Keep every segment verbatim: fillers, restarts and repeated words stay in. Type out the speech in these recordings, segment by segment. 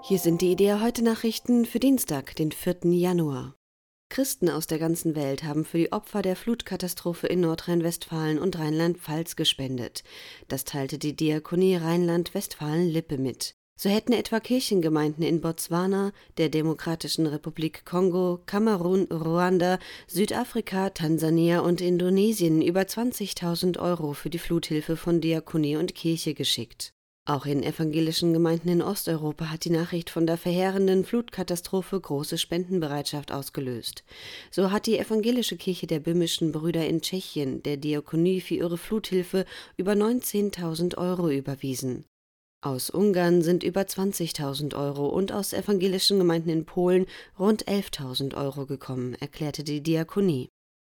Hier sind die IDEA heute Nachrichten für Dienstag, den vierten Januar. Christen aus der ganzen Welt haben für die Opfer der Flutkatastrophe in Nordrhein-Westfalen und Rheinland-Pfalz gespendet. Das teilte die Diakonie Rheinland-Westfalen-Lippe mit. So hätten etwa Kirchengemeinden in Botswana, der Demokratischen Republik Kongo, Kamerun, Ruanda, Südafrika, Tansania und Indonesien über zwanzigtausend Euro für die Fluthilfe von Diakonie und Kirche geschickt. Auch in evangelischen Gemeinden in Osteuropa hat die Nachricht von der verheerenden Flutkatastrophe große Spendenbereitschaft ausgelöst. So hat die evangelische Kirche der Böhmischen Brüder in Tschechien der Diakonie für ihre Fluthilfe über neunzehntausend Euro überwiesen. Aus Ungarn sind über zwanzigtausend Euro und aus evangelischen Gemeinden in Polen rund elftausend Euro gekommen, erklärte die Diakonie.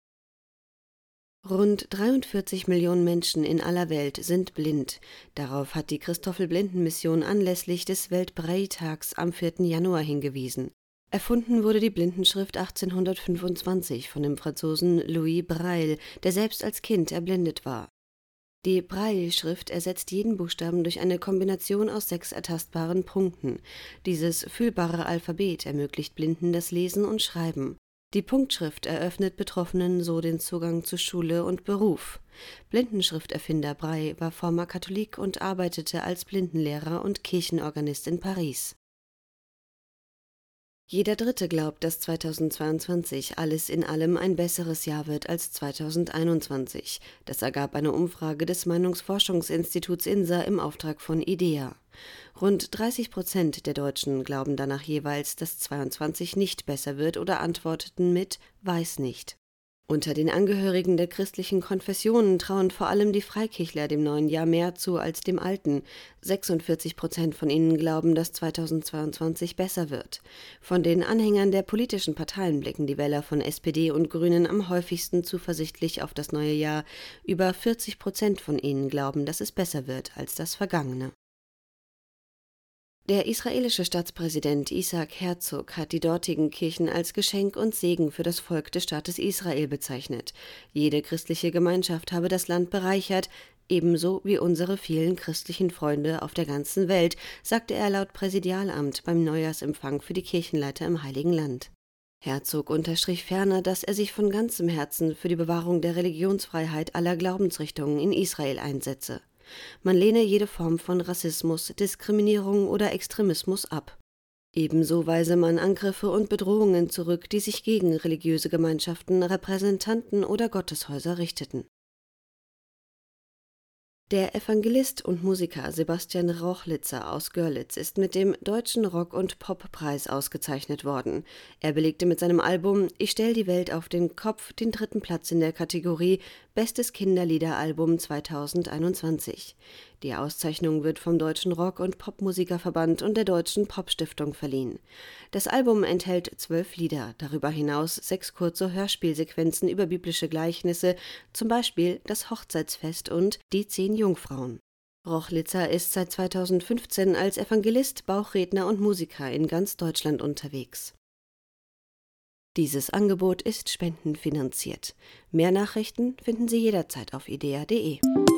Rund dreiundvierzig Millionen Menschen in aller Welt sind blind. Darauf hat die Christoffel-Blinden-Mission anlässlich des Welt-Braille-Tags am vierten Januar hingewiesen. Erfunden wurde die Blindenschrift achtzehnhundertfünfundzwanzig von dem Franzosen Louis Braille, der selbst als Kind erblindet war. Die Braille-Schrift ersetzt jeden Buchstaben durch eine Kombination aus sechs ertastbaren Punkten. Dieses fühlbare Alphabet ermöglicht Blinden das Lesen und Schreiben. Die Punktschrift eröffnet Betroffenen so den Zugang zu Schule und Beruf. Blindenschrifterfinder Braille war former Katholik und arbeitete als Blindenlehrer und Kirchenorganist in Paris. Jeder Dritte glaubt, dass zweitausendzweiundzwanzig alles in allem ein besseres Jahr wird als zweitausendeinundzwanzig. Das ergab eine Umfrage des Meinungsforschungsinstituts I N S A im Auftrag von IDEA. Rund dreißig Prozent der Deutschen glauben danach jeweils, dass zweiundzwanzig nicht besser wird oder antworteten mit „weiß nicht“. Unter den Angehörigen der christlichen Konfessionen trauen vor allem die Freikirchler dem neuen Jahr mehr zu als dem alten. sechsundvierzig Prozent von ihnen glauben, dass zweitausendzweiundzwanzig besser wird. Von den Anhängern der politischen Parteien blicken die Wähler von S P D und Grünen am häufigsten zuversichtlich auf das neue Jahr. Über vierzig Prozent von ihnen glauben, dass es besser wird als das vergangene. Der israelische Staatspräsident Isaac Herzog hat die dortigen Kirchen als Geschenk und Segen für das Volk des Staates Israel bezeichnet. Jede christliche Gemeinschaft habe das Land bereichert, ebenso wie unsere vielen christlichen Freunde auf der ganzen Welt, sagte er laut Präsidialamt beim Neujahrsempfang für die Kirchenleiter im Heiligen Land. Herzog unterstrich ferner, dass er sich von ganzem Herzen für die Bewahrung der Religionsfreiheit aller Glaubensrichtungen in Israel einsetze. Man lehne jede Form von Rassismus, Diskriminierung oder Extremismus ab. Ebenso weise man Angriffe und Bedrohungen zurück, die sich gegen religiöse Gemeinschaften, Repräsentanten oder Gotteshäuser richteten. Der Evangelist und Musiker Sebastian Rochlitzer aus Görlitz ist mit dem Deutschen Rock- und Pop-Preis ausgezeichnet worden. Er belegte mit seinem Album »Ich stell die Welt auf den Kopf« den dritten Platz in der Kategorie Bestes Kinderliederalbum zweitausendeinundzwanzig. Die Auszeichnung wird vom Deutschen Rock- und Popmusikerverband und der Deutschen Popstiftung verliehen. Das Album enthält zwölf Lieder, darüber hinaus sechs kurze Hörspielsequenzen über biblische Gleichnisse, zum Beispiel das Hochzeitsfest und die zehn Jungfrauen. Rochlitzer ist seit zweitausendfünfzehn als Evangelist, Bauchredner und Musiker in ganz Deutschland unterwegs. Dieses Angebot ist spendenfinanziert. Mehr Nachrichten finden Sie jederzeit auf idea punkt de.